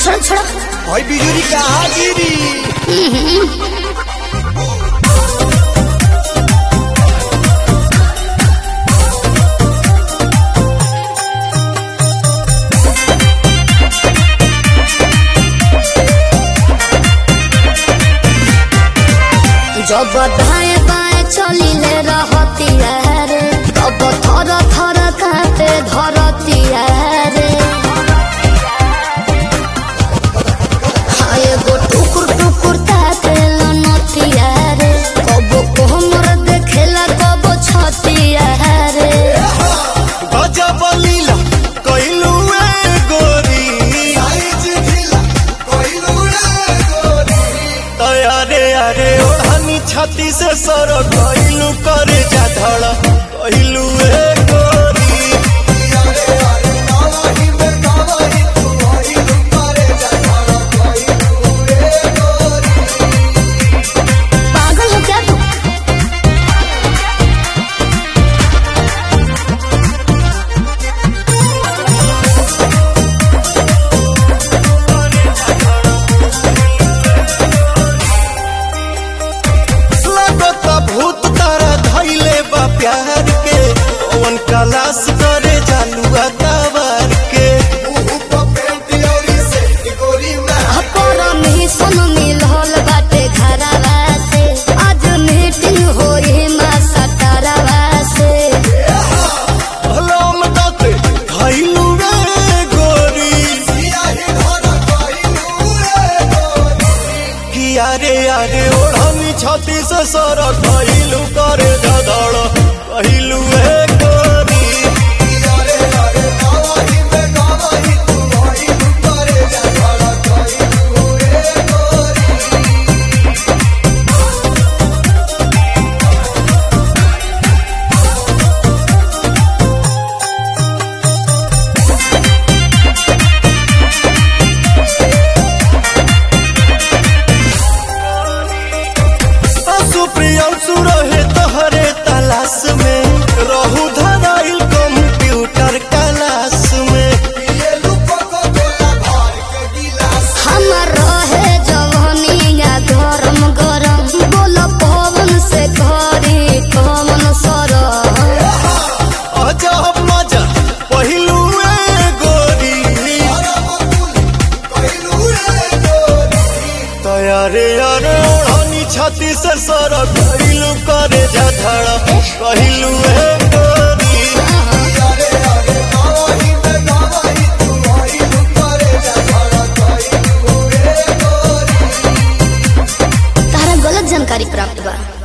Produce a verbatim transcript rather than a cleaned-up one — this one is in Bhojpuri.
छोड़ छोड़ भाई बिजुरी कहाँ गिरी। जब दाएं बाएं चली ले रहती है रे, तब थर थर कांपे धरती है रे। हाँ एगो टुकुर टुकुर ताके लनती है रे, कबो कोहमर देखेला कबो छती है रे। गजब लीला कइलू ए गोरी, साइज ढीला कइलू ए गोरी। अरे अरे ओढ़नी छाती से सर कइलू करे जा धड़ कइलू ए गोरी। अरे अरे नावाही में नावाही तू कइलू करे जा धड़ कइलू ए गोरी। पागल हो क्या तू? भूत तारा धैले बा प्यार के, पवन कलाश करे जालुआ तवार के। परमिशन मिलल बाटे घरवा से, आज मीटिंग होई मां सतरवा से। भलम दते धैलू रे गोरी, कि यारे यारे ओढ़नी छाती से सर कइलू करे धड़ कइलू ए गोरी। यारे यारे नावाही में नावाही तू कइलू करे जा धड़ कइलू ए गोरी। सुप्रियांशु रहे तोहरे तलाश में, रहू धराइल कंप्यूटर क्लास में। हम रहे जवनिया गरम गरम, बोल पवन से घरी कमन सरम। अजब मजा पहिलू ए गोरी, तयारे यारे ओढ़नी छाती से सर कइलू करे जा धड़ कइलू ए गोरी। यारे यारे नावाही में नावाही तू कइलू करे जा धड़ कइलू ए गोरी। तारा गलत जानकारी प्राप्त बा।